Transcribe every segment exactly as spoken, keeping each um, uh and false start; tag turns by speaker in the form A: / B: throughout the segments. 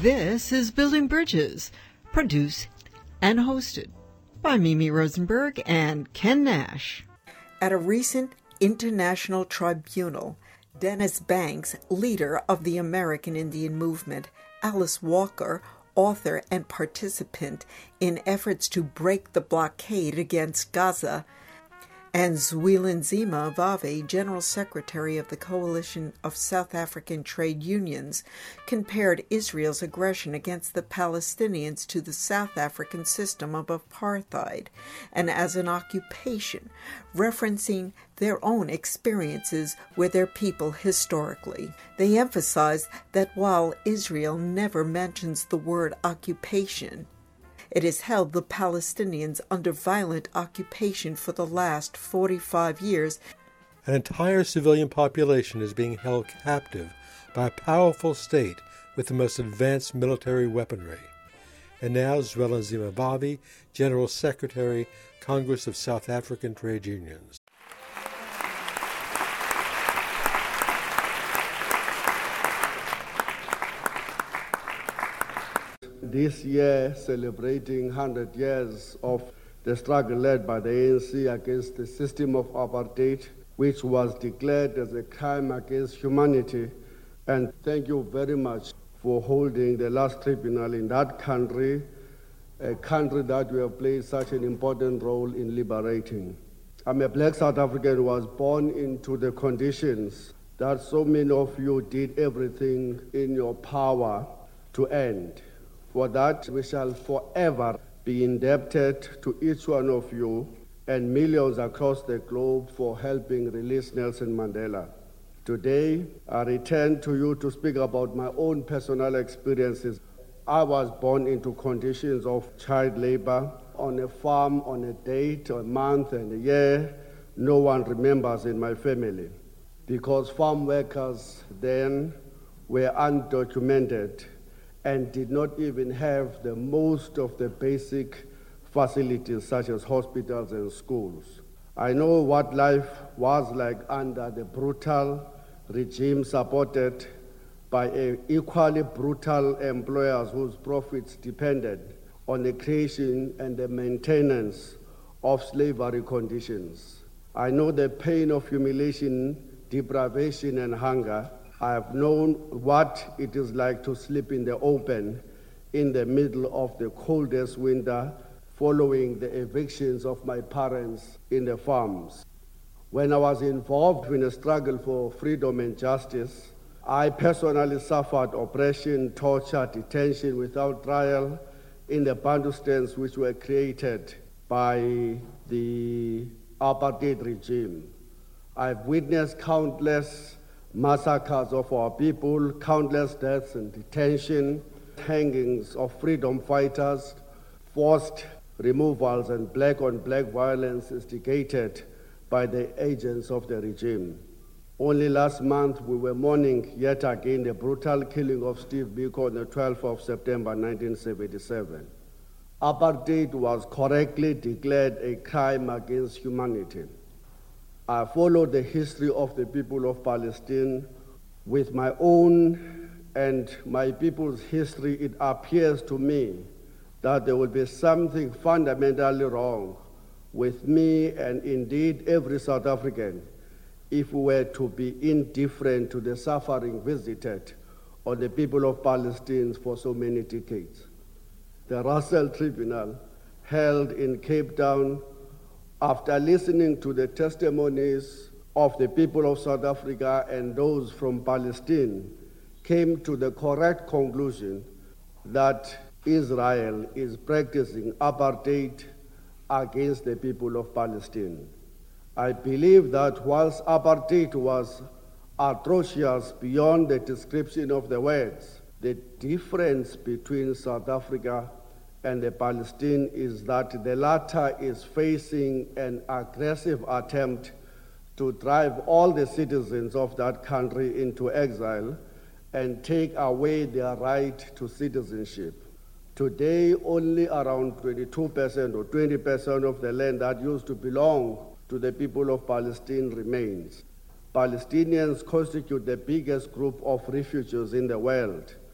A: This is Building Bridges, produced and hosted by Mimi Rosenberg and Ken Nash. At a recent international tribunal, Dennis Banks, leader of the American Indian Movement, Alice Walker, author and participant in efforts to break the blockade against Gaza, and Zwelinzima Vave, General Secretary of the Coalition of South African Trade Unions, compared Israel's aggression against the Palestinians to the South African system of apartheid and as an occupation, referencing their own experiences with their people historically. They emphasized that while Israel never mentions the word occupation, it has held the Palestinians under violent occupation for the last forty-five years.
B: An entire civilian population is being held captive by a powerful state with the most advanced military weaponry. And now Zwelinzima Vave, General Secretary, Congress of South African Trade Unions.
C: This year, celebrating one hundred years of the struggle led by the A N C against the system of apartheid, which was declared as a crime against humanity. And thank you very much for holding the last tribunal in that country, a country that you have played such an important role in liberating. I'm a black South African who was born into the conditions that so many of you did everything in your power to end. For that, we shall forever be indebted to each one of you and millions across the globe for helping release Nelson Mandela. Today, I return to you to speak about my own personal experiences. I was born into conditions of child labor on a farm on a date, a month, and a year no one remembers in my family, because farm workers then were undocumented and did not even have the most of the basic facilities such as hospitals and schools. I know what life was like under the brutal regime supported by a equally brutal employers whose profits depended on the creation and the maintenance of slavery conditions. I know the pain of humiliation, deprivation, and hunger. I have known what it is like to sleep in the open in the middle of the coldest winter following the evictions of my parents in the farms. When I was involved in a struggle for freedom and justice, I personally suffered oppression, torture, detention without trial in the Bantustans which were created by the apartheid regime. I've witnessed countless massacres of our people, countless deaths and detention, hangings of freedom fighters, forced removals and black-on-black violence instigated by the agents of the regime. Only last month we were mourning yet again the brutal killing of Steve Biko on the twelfth of September nineteen seventy-seven. Apartheid was correctly declared a crime against humanity. I followed the history of the people of Palestine with my own and my people's history. It appears to me that there will be something fundamentally wrong with me and indeed every South African if we were to be indifferent to the suffering visited on the people of Palestine for so many decades. The Russell Tribunal, held in Cape Town, after listening to the testimonies of the people of South Africa and those from Palestine, came to the correct conclusion that Israel is practicing apartheid against the people of Palestine. I believe that whilst apartheid was atrocious beyond the description of the words, the difference between South Africa and the Palestine is that the latter is facing an aggressive attempt to drive all the citizens of that country into exile and take away their right to citizenship. Today, only around twenty-two percent or twenty percent of the land that used to belong to the people of Palestine remains. Palestinians constitute the biggest group of refugees in the world.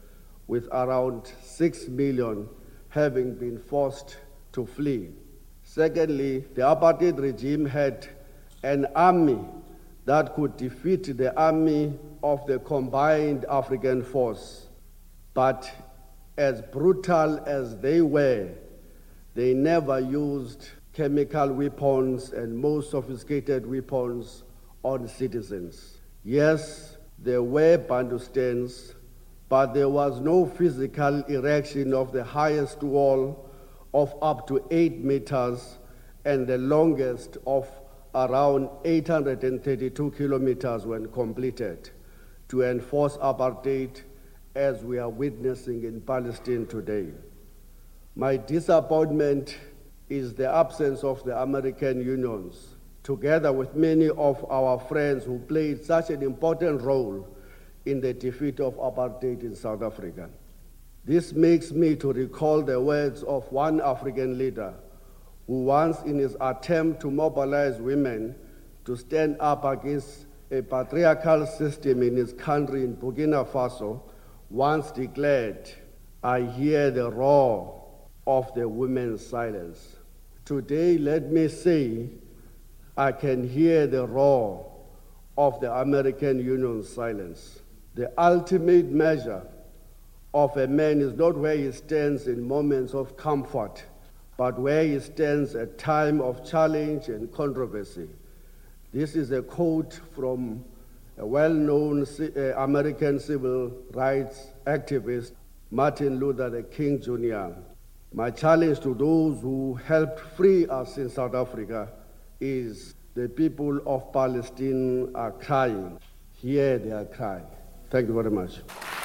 C: with around six million having been forced to flee. Secondly, the apartheid regime had an army that could defeat the army of the combined African force. But as brutal as they were, they never used chemical weapons and most sophisticated weapons on citizens. Yes, there were Bantustans, but there was no physical erection of the highest wall of up to eight meters and the longest of around eight hundred thirty-two kilometers when completed to enforce apartheid as we are witnessing in Palestine today. My disappointment is the absence of the American unions, together with many of our friends who played such an important role in the defeat of apartheid in South Africa. This makes me to recall the words of one African leader who once, in his attempt to mobilize women to stand up against a patriarchal system in his country in Burkina Faso, once declared, "I hear the roar of the women's silence." Today, let me say, I can hear the roar of the American Union's silence. The ultimate measure of a man is not where he stands in moments of comfort, but where he stands at time of challenge and controversy. This is a quote from a well-known American civil rights activist, Martin Luther King Junior My challenge to those who helped free us in South Africa is the people of Palestine are crying. Here they are crying. Thank you very much.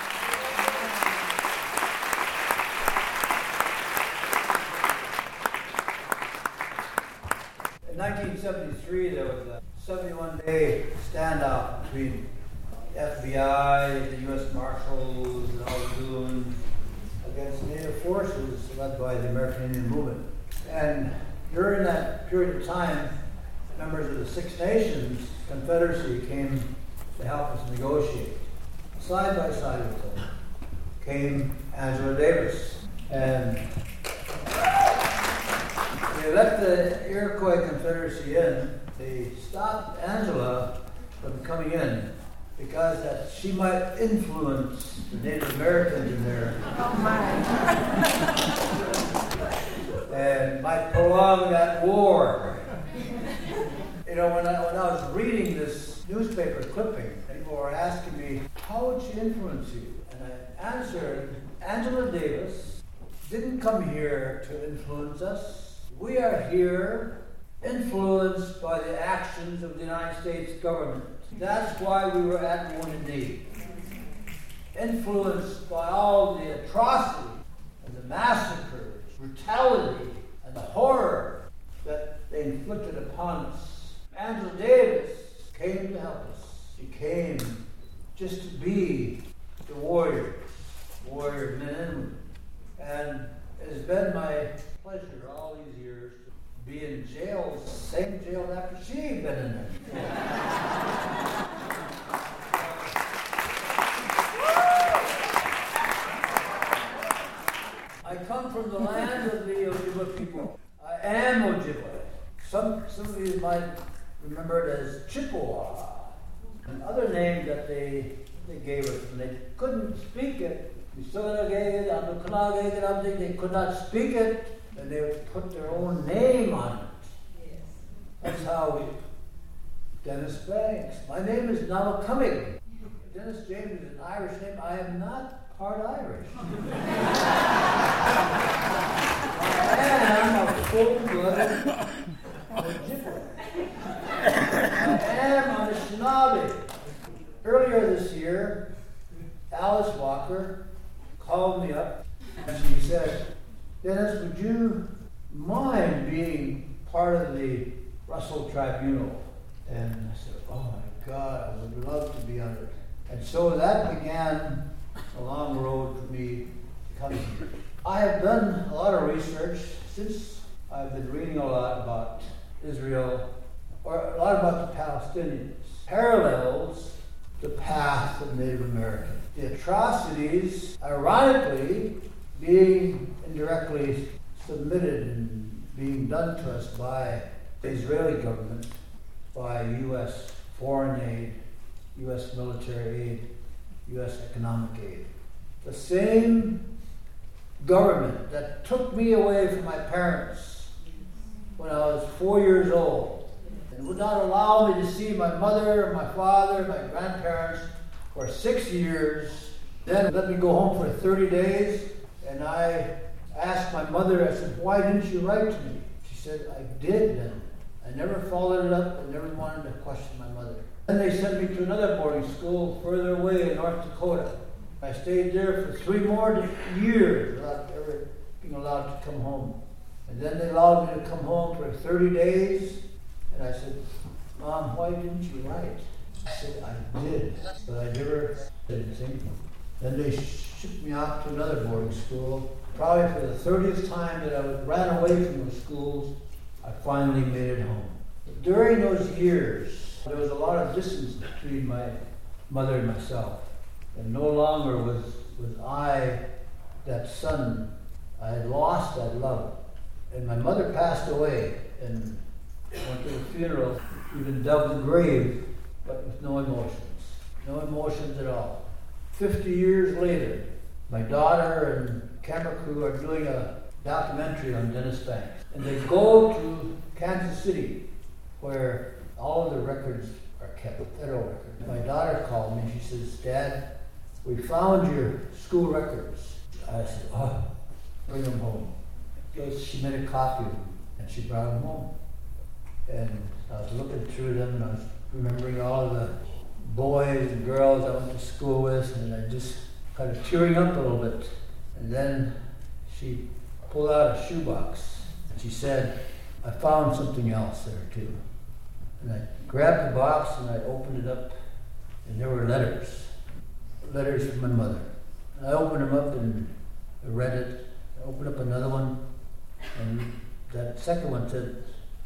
D: In nineteen seventy-three, there was a seventy-one day standoff between the F B I, the U S Marshals, and all the goons against Native forces led by the American Indian Movement. And during that period of time, members of the Six Nations Confederacy came to help us negotiate. Side by side with them came Angela Davis. And they let the Iroquois Confederacy in. They stopped Angela from coming in because that she might influence the Native Americans in there.
E: Oh my.
D: And might prolong that war. You know, when I, when I was reading this newspaper clipping, people were asking me, how would she influence you? And I answered, Angela Davis didn't come here to influence us. We are here influenced by the actions of the United States government. That's why we were at Wounded Knee. Influenced by all the atrocities and the massacres, brutality, and the horror that they inflicted upon us. Angela Davis came to help us. She came just to be the warriors, warrior men and women. And it has been my pleasure all these years to be in jail, the same jail after she had been in there. I come from the land of the Ojibwe people. I am Ojibwe. Some, some of you might remember it as Chippewa. Another name that they, they gave us when they couldn't speak it. They could not speak it, and they would put their own name on it. Yes. That's how we. Dennis Banks. My name is Namakumig. Dennis James is an Irish name. I am not part Irish. I am a full-blooded Ojibwe. I am a Anishinaabe. Earlier this year, Alice Walker called me up and she said, Dennis, would you mind being part of the Russell Tribunal? And I said, oh my God, I would love to be on it. And so that began a long road for me coming here. I have done a lot of research since I've been reading a lot about Israel, or a lot about the Palestinians. Parallels the path of Native Americans. The atrocities, ironically, being indirectly submitted and being done to us by the Israeli government, by U S foreign aid, U S military aid, U S economic aid. The same government that took me away from my parents when I was four years old and would not allow me to see my mother, my father, my grandparents for six years, then let me go home for thirty days, and I asked my mother, I said, why didn't you write to me? She said, I did then. I never followed it up. I never wanted to question my mother. Then they sent me to another boarding school further away in North Dakota. I stayed there for three more years without ever being allowed to come home. And then they allowed me to come home for thirty days. And I said, Mom, why didn't you write? I said, I did, but I never did anything. Then they shipped me off to another boarding school. Probably for the thirtieth time that I ran away from those schools, I finally made it home. But during those years, there was a lot of distance between my mother and myself. And no longer was, was I that son. I had lost that love. And my mother passed away and went to the funeral, even dug the grave, but with no emotions. No emotions at all. Fifty years later, my daughter and camera crew are doing a documentary on Dennis Banks. And they go to Kansas City, where all of the records are kept, federal records. My daughter called me and she says, Dad, we found your school records. I said, oh, bring them home. So she made a copy of them and she brought them home. And I was looking through them and I was remembering all of the boys and girls I went to school with, and I just kind of tearing up a little bit. And then she pulled out a shoebox and she said, I found something else there too. And I grabbed the box and I opened it up and there were letters. Letters from my mother. And I opened them up and I read it. I opened up another one and that second one said,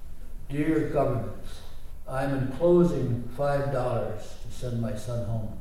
D: Dear government, I'm enclosing five dollars to send my son home.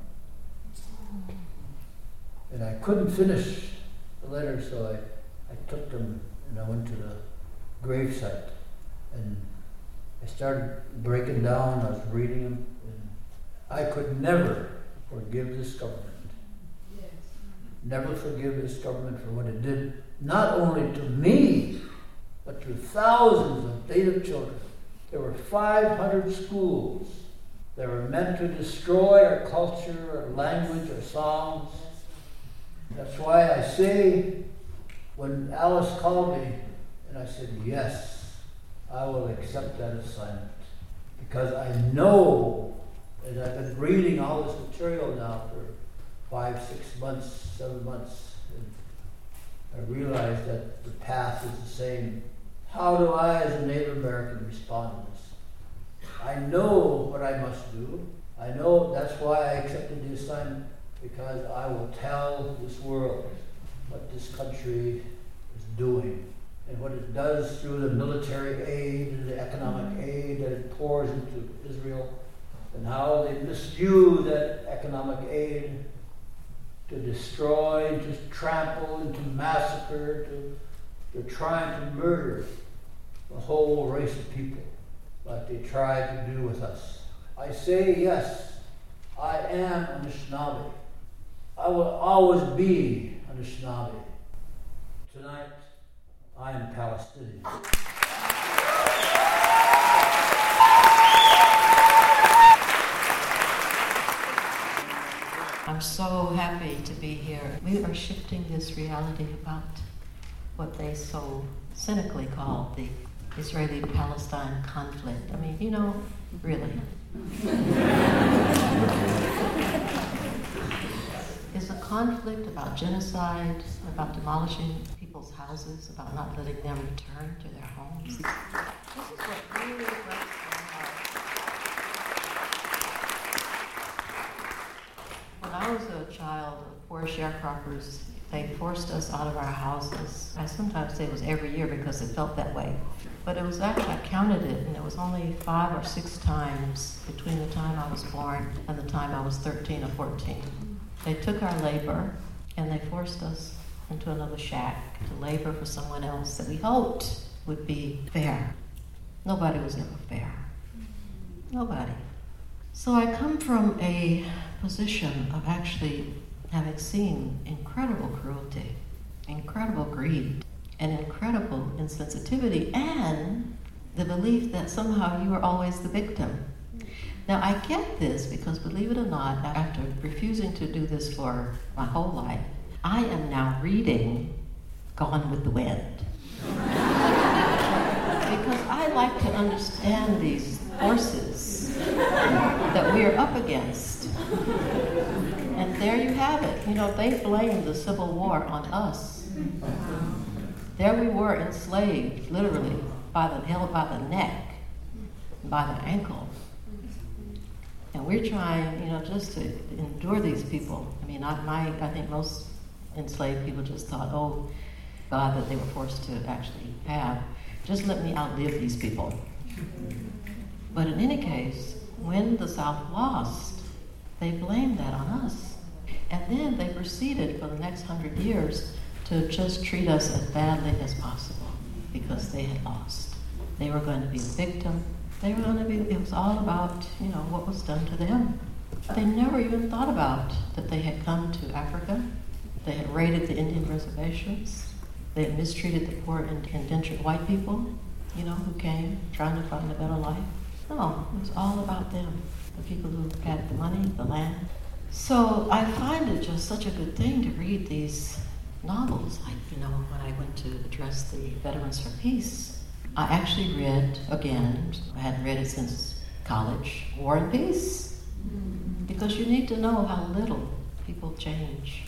D: And I couldn't finish the letter, so I, I took them and I went to the gravesite. And I started breaking down, I was reading them, and I could never forgive this government. Yes. Never forgive this government for what it did, not only to me, but to thousands of Native children. There were five hundred schools that were meant to destroy our culture, our language, our songs. That's why I say, when Alice called me, and I said, yes, I will accept that assignment. Because I know, and I've been reading all this material now for five, six months, seven months, and I realize that the path is the same. How do I, as a Native American, respond to this? I know what I must do. I know that's why I accepted the assignment, because I will tell this world what this country is doing and what it does through the military aid and the economic aid that it pours into Israel, and how they misuse that economic aid to destroy, to trample, and to massacre, to, to try to murder the whole race of people like they tried to do with us. I say yes, I am Anishinaabe. I will always be Anishinaabe. Tonight, I am Palestinian.
E: I'm so happy to be here. We are shifting this reality about what they so cynically call the Israeli-Palestine conflict. I mean, you know, really. Is a conflict about genocide, about demolishing people's houses, about not letting them return to their homes? This is what really breaks my heart. When I was a child of poor sharecroppers, they forced us out of our houses. I sometimes say it was every year because it felt that way. But it was actually, I counted it, and it was only five or six times between the time I was born and the time I was thirteen or fourteen. They took our labor, and they forced us into another shack to labor for someone else that we hoped would be fair. Nobody was ever fair. Nobody. So I come from a position of actually having seen incredible cruelty, incredible greed, and incredible insensitivity, and the belief that somehow you are always the victim. Now, I get this because, believe it or not, after refusing to do this for my whole life, I am now reading Gone with the Wind. Because I like to understand these forces that we are up against. And there you have it. You know, they blame the Civil War on us. There we were enslaved, literally, by the held by the neck, by the ankle. And we're trying, you know, just to endure these people. I mean, I, my, I think most enslaved people just thought, oh, God, that they were forced to actually have. Just let me outlive these people. But in any case, when the South lost, they blamed that on us. And then they proceeded for the next hundred years to just treat us as badly as possible because they had lost. They were going to be a victim. They were going to be, it was all about, you know, what was done to them. They never even thought about that they had come to Africa. They had raided the Indian reservations. They had mistreated the poor and indentured white people, you know, who came trying to find a better life. No, it was all about them, the people who had the money, the land. So I find it just such a good thing to read these novels. Like, you know, when I went to address the Veterans for Peace, I actually read, again, I hadn't read it since college, War and Peace. Because you need to know how little people change.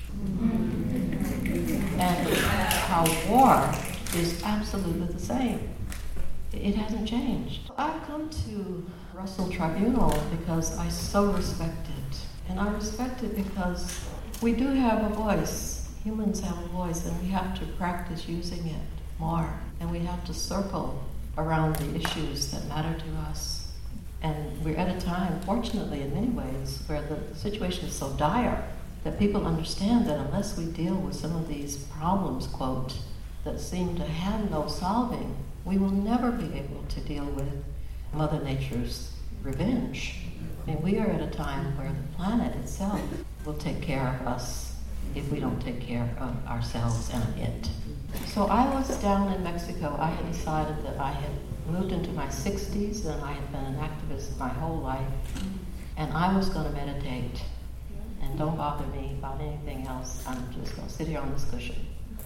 E: And how war is absolutely the same. It hasn't changed. I've come to Russell Tribunal because I so respect it. And I respect it because we do have a voice. Humans have a voice, and we have to practice using it more. And we have to circle around the issues that matter to us. And we're at a time, fortunately in many ways, where the situation is so dire that people understand that unless we deal with some of these problems, quote, that seem to have no solving, we will never be able to deal with Mother Nature's revenge. I mean, we are at a time where the planet itself will take care of us if we don't take care of ourselves and it. So I was down in Mexico. I had decided that I had moved into my sixties and I had been an activist my whole life. And I was going to meditate. And don't bother me about anything else. I'm just going to sit here on this cushion.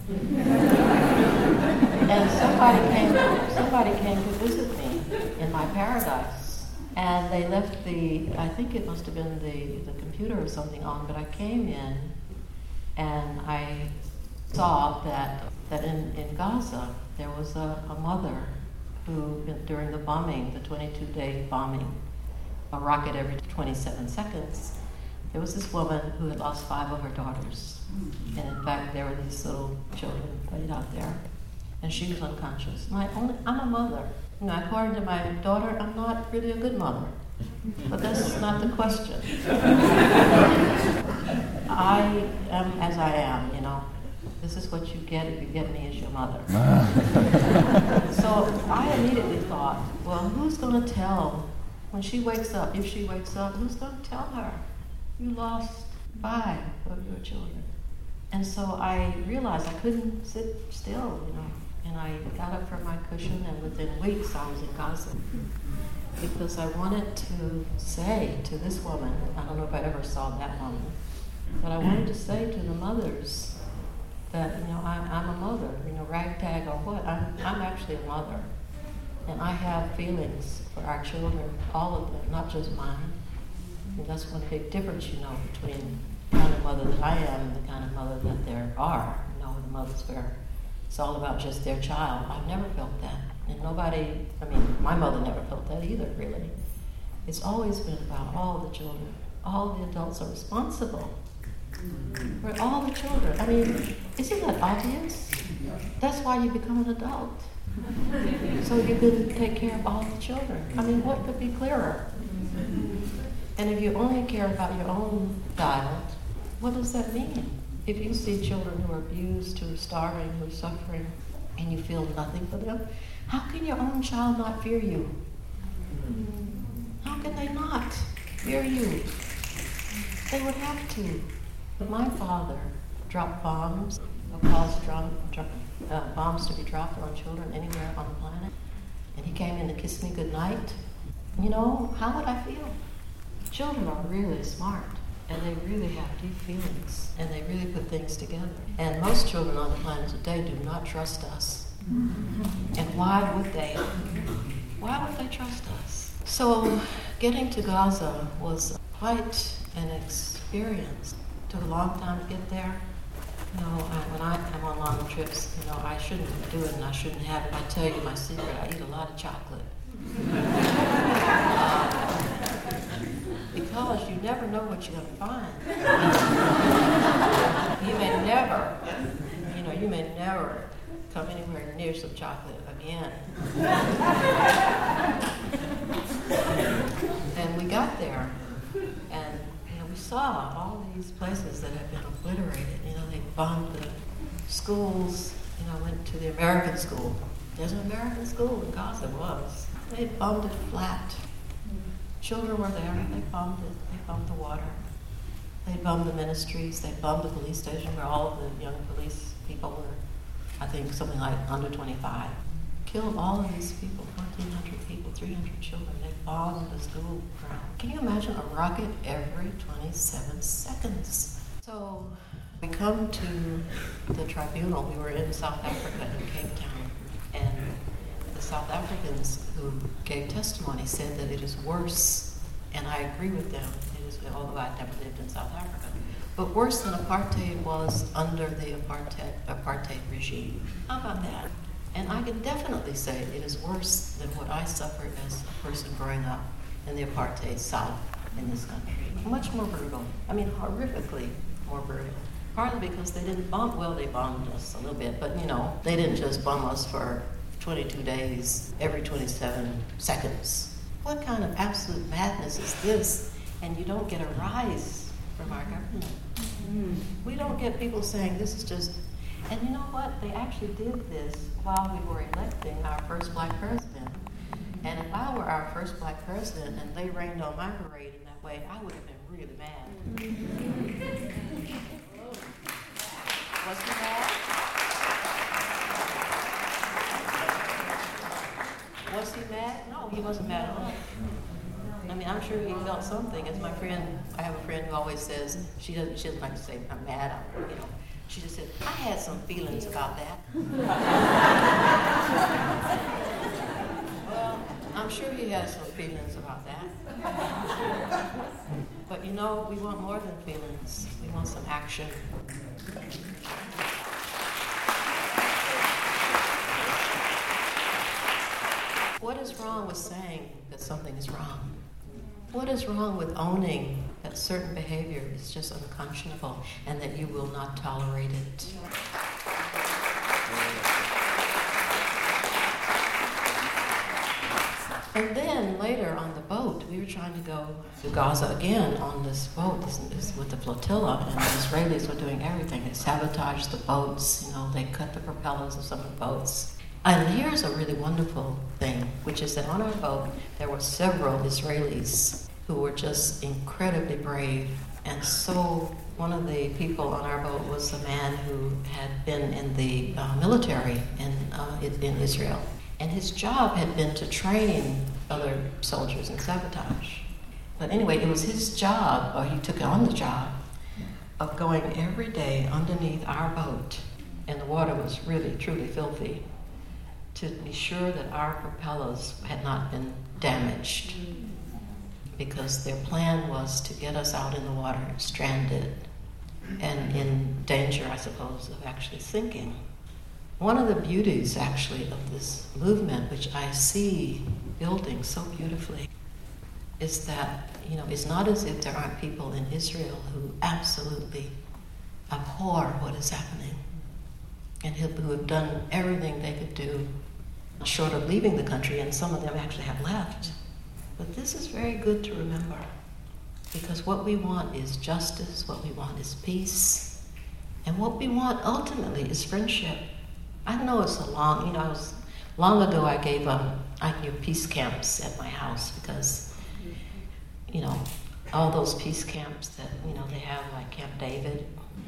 E: And somebody came, somebody came to visit me in my paradise. And they left the, I think it must have been the, the computer or something on, but I came in and I saw that that in, in Gaza there was a, a mother who, during the bombing, the twenty-two day bombing, a rocket every twenty-seven seconds, there was this woman who had lost five of her daughters. And in fact, there were these little children laid out there. And she was unconscious. My only, I'm a mother. You know, according to my daughter, I'm not really a good mother. But that's not the question. I am as I am, you know. This is what you get if you get me as your mother. So I immediately thought, well, who's going to tell when she wakes up, if she wakes up, who's going to tell her? You lost five of your children. And so I realized I couldn't sit still, you know. And I got up from my cushion, and within weeks I was in Gaza. Because I wanted to say to this woman, I don't know if I ever saw that woman, but I wanted to say to the mothers that, you know, I'm, I'm a mother, you know, ragtag or what, I'm, I'm actually a mother. And I have feelings for our children, all of them, not just mine. And that's one big difference, you know, between the kind of mother that I am and the kind of mother that there are. You know, the mothers where it's all about just their child. I've never felt that. And nobody, I mean, my mother never felt that either, really. It's always been about all the children. All the adults are responsible For all the children. I mean, isn't that obvious? That's why you become an adult. So you can take care of all the children. I mean, what could be clearer? And if you only care about your own child, what does that mean? If you see children who are abused, who are starving, who are suffering, and you feel nothing for them, how can your own child not fear you? How can they not fear you? They would have to. My father dropped bombs, or caused drum, drum, uh, bombs to be dropped on children anywhere on the planet. And he came in to kiss me goodnight. You know, how would I feel? Children are really smart, and they really have deep feelings, and they really put things together. And most children on the planet today do not trust us. And why would they? Why would they trust us? So getting to Gaza was quite an experience. It took a long time to get there. You know, I, when I am on long trips, you know, I shouldn't do it and I shouldn't have it. I tell you my secret, I eat a lot of chocolate. uh, because you never know what you're going to find. You may never, you know, you may never come anywhere near some chocolate again. And we got there, and you know, we saw all these places that had been obliterated. You know, they bombed the schools. You know, I went to the American school. There's an American school in Gaza. Was. They bombed it flat. Children were there. They bombed it. They bombed the water. They bombed the ministries. They bombed the police station where all of the young police people were. I think something like under twenty-five. Killed all of these people, fourteen hundred people, three hundred children. They bombed the school ground. Can you imagine a rocket every twenty-seven seconds? So we come to the tribunal. We were in South Africa, in Cape Town, and the South Africans who gave testimony said that it is worse, and I agree with them. It is, although I never lived in South Africa. But worse than apartheid was under the apartheid, apartheid regime. How about that? And I can definitely say it is worse than what I suffered as a person growing up in the apartheid South in this country. Much more brutal. I mean, horrifically more brutal. Partly because they didn't bomb, well, they bombed us a little bit, but you know, they didn't just bomb us for twenty-two days, every twenty-seven seconds. What kind of absolute madness is this? And you don't get a rise from our government. Mm-hmm. We don't get people saying this is just, and you know what? They actually did this while we were electing our first black president. And if I were our first black president and they rained on my parade in that way, I would have been really mad. Mm-hmm. Was he mad? Was he mad? No, he wasn't mad at all. I mean, I'm sure he felt something. As my friend, I have a friend who always says, she doesn't, she doesn't like to say, I'm mad, I'm, you know. She just said, I had some feelings about that. Well, I'm sure he has some feelings about that. But you know, we want more than feelings. We want some action. What is wrong with saying that something is wrong? What is wrong with owning that certain behavior is just unconscionable and that you will not tolerate it? And then later on the boat, we were trying to go to Gaza again on this boat this, this, with the flotilla, and the Israelis were doing everything. They sabotaged the boats, you know, they cut the propellers of some of the boats. And here's a really wonderful thing, which is that on our boat, there were several Israelis who were just incredibly brave. And so one of the people on our boat was a man who had been in the uh, military in, uh, in Israel. And his job had been to train other soldiers in sabotage. But anyway, it was his job, or he took on the job, of going every day underneath our boat, and the water was really, truly filthy, to be sure that our propellers had not been damaged, because their plan was to get us out in the water stranded and in danger, I suppose, of actually sinking. One of the beauties, actually, of this movement, which I see building so beautifully, is that, you know, it's not as if there aren't people in Israel who absolutely abhor what is happening, and who have done everything they could do short of leaving the country, and some of them actually have left. But this is very good to remember, because what we want is justice, what we want is peace, and what we want ultimately is friendship. I know it's a long, you know, I was, long ago I gave, um, I gave peace camps at my house because, you know, all those peace camps that, you know, they have like Camp David.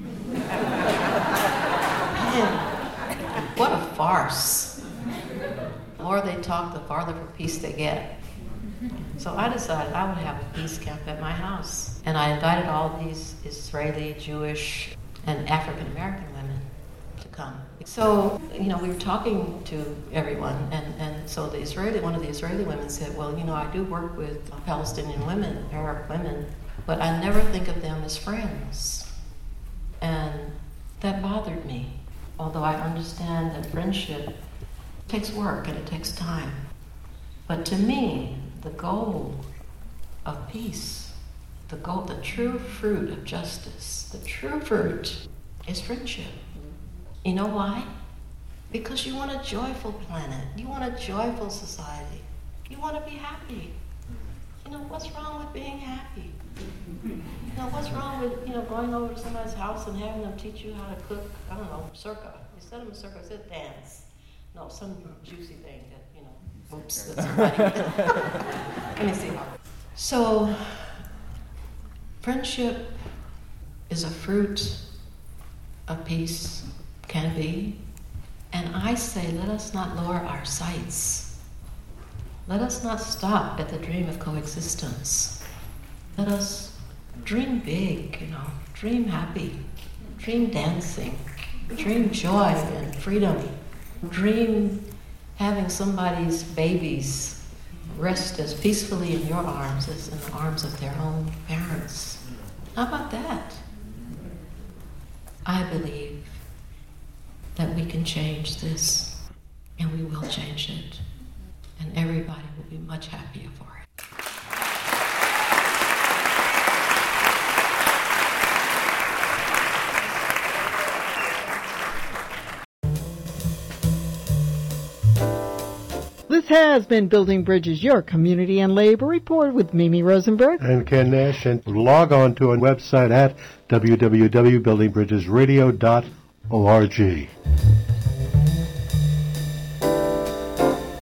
E: Man, what a farce. The more they talk, the farther from peace they get. So I decided I would have a peace camp at my house. And I invited all these Israeli, Jewish, and African American women to come. So, you know, we were talking to everyone, and, and so the Israeli, one of the Israeli women said, well, you know, I do work with Palestinian women, Arab women, but I never think of them as friends. And that bothered me, although I understand that friendship takes work and it takes time. But to me, the goal of peace, the goal, the true fruit of justice, the true fruit is friendship. You know why? Because you want a joyful planet. You want a joyful society. You want to be happy. You know, what's wrong with being happy? You know, what's wrong with, you know, going over to somebody's house and having them teach you how to cook, I don't know, circa. Instead of a circa, it's a dance. No, some juicy thing that, you know, oops, that's somebody. Let me see. So, friendship is a fruit of peace, can be. And I say, let us not lower our sights. Let us not stop at the dream of coexistence. Let us dream big, you know, dream happy, dream dancing, dream joy and freedom, dream having somebody's babies rest as peacefully in your arms as in the arms of their own parents. How about that? I believe that we can change this, and we will change it, and everybody will be much happier for it.
A: This has been Building Bridges, your community and labor report with Mimi Rosenberg
B: and Ken Nash. And log on to our website at w w w dot building bridges radio dot org.